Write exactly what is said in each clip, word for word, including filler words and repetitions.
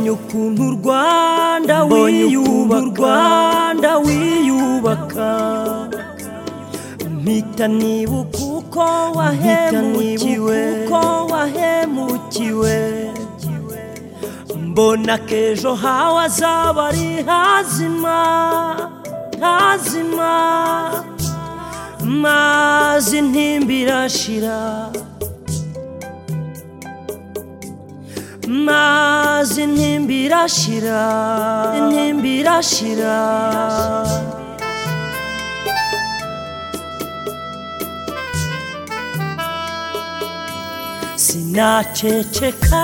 mbonye ukuntu u Rwanda wiyubaka wiyubaka mpita nibuka uko wahemukiwe uko wahemukiwe mbona kejo hawe azaba ari hazima hazima mazi ntimbirashira mazi ntimbirashira ntimbirashira sinaceceka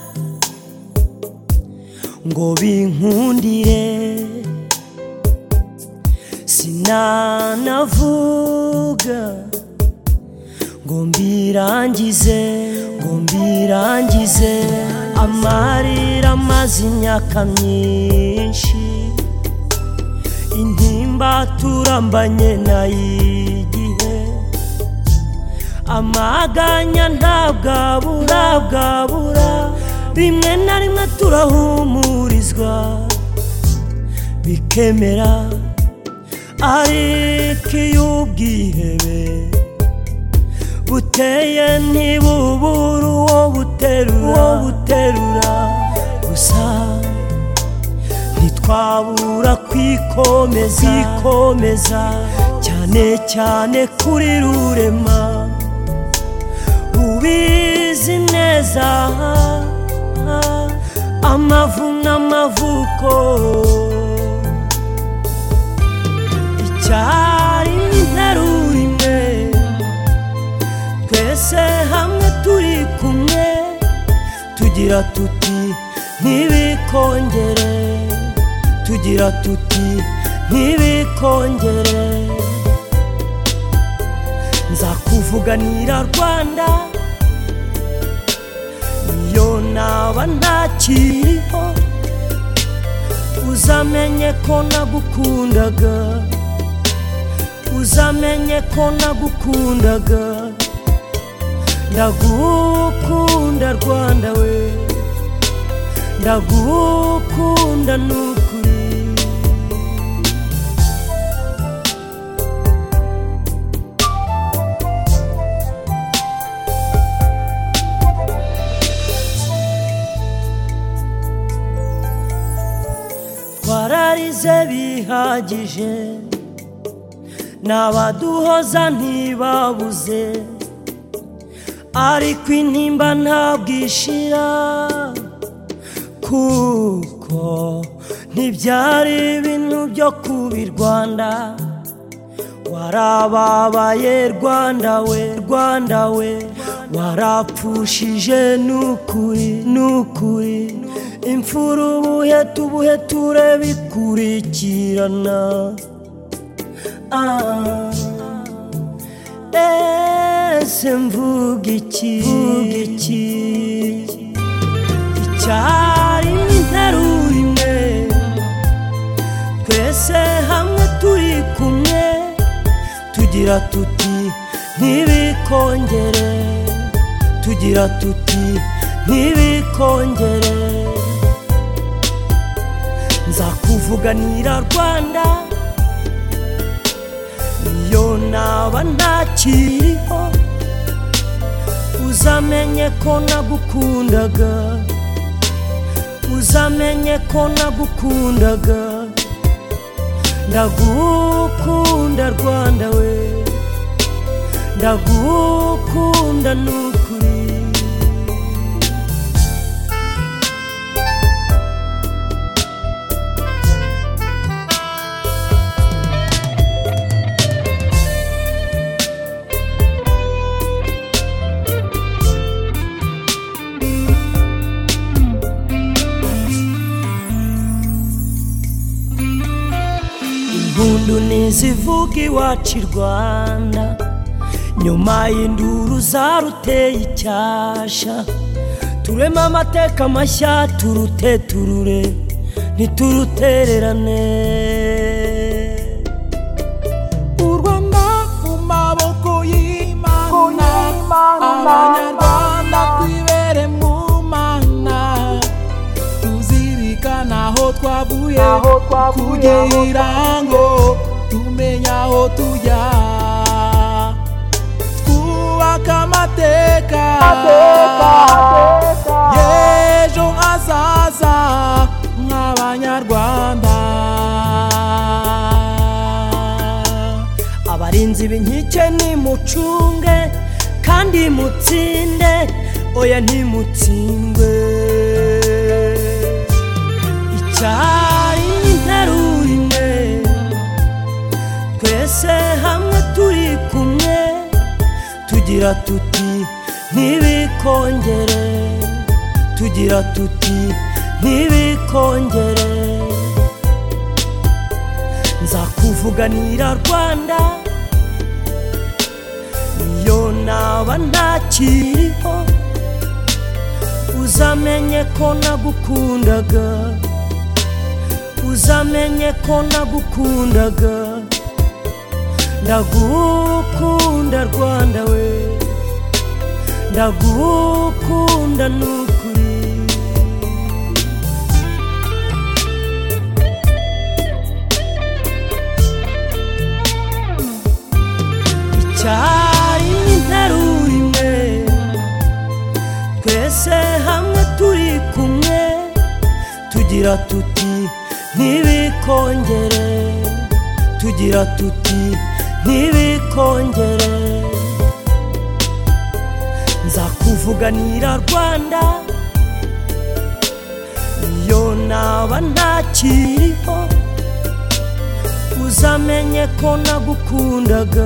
ngo binkundire sinanavuga ngo mbirangize ngo mbirangize amarira amaze imyaka myinshi intimba turambanye nayigihe amaganya ntabwabura bwabura rimwe na rimwe turahumurizwa bikemera ariko iyo ubwihebe buteye ntibubura uwo buterura buterura gusa ntitwabura kwikomeza kwikomeza cyane cyane kuri rurema ubizi neza amavu n'amavuko icyari interura imwe twese hamwe turi kumwe tugira tuti ntibikongere tugira tuti ntibikongere nzakuvuganira Rwanda iyo naba ntakiriho uzamenye ko nagukundaga uzamenye ko nagukundaga ndagukunda Rwanda we ndagukunda nukuri twararize bihagije n'abaduhoza ntibabuze ariko intimba ntabwishira kuko ntibyari ibintu byo kubi Rwanda warababaye Rwanda we Rwanda we warapfushije nukuri nukuri imfura ubuhetu ubuheture bikurikirana ah ese mvuga iki mvuga iki icyari interura imwe twese hamwe turi kumwe tugira tuti ntibikongere tugira tuti ntibikongere nzakuvuganira Rwanda iyo naba ntakiriho uzamenye ko nagukundaga uzamenye ko nagukundaga ndagukunda Rwanda we ndagukunda nukuri impundu nizivuga iwacu i Rwanda nyuma y'induru zaruteye icyasha turema amateka mashya turute turure ntiturutererane u Rwanda mu maboko y'Imana abanyarwanda twibere mu mana tuzire kugira ngo tumenye aho tujya twubaka amateka y'ejo hazaza nk'abanyarwanda. Abarinzi b'inkike nimucunge kandi mutsinde, oya ntimutsindwe. Icyari interuro imwe, twese hamwe turi kumwe, tugira tuti ntibikongere, tugira tuti ntibikongere. Nzakuvuganira Rwanda niyo naba ntakiriho, uzamenye ko nagukundaga, uzamenye ko nagukundaga. Ndagukunda Rwanda we, ndagukunda nukuri. Icyari interuro imwe, twese hamwe turi kumwe, tugira tuti ntibikongere, tugira tuti ntibikongere. Nzakuvuganira Rwanda niyo naba ntakiriho, uzamenye ko nagukundaga,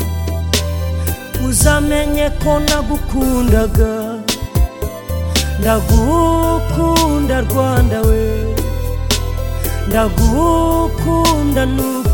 uzamenye ko nagukundaga. Ndagukunda Rwanda we, ndagukunda nuko.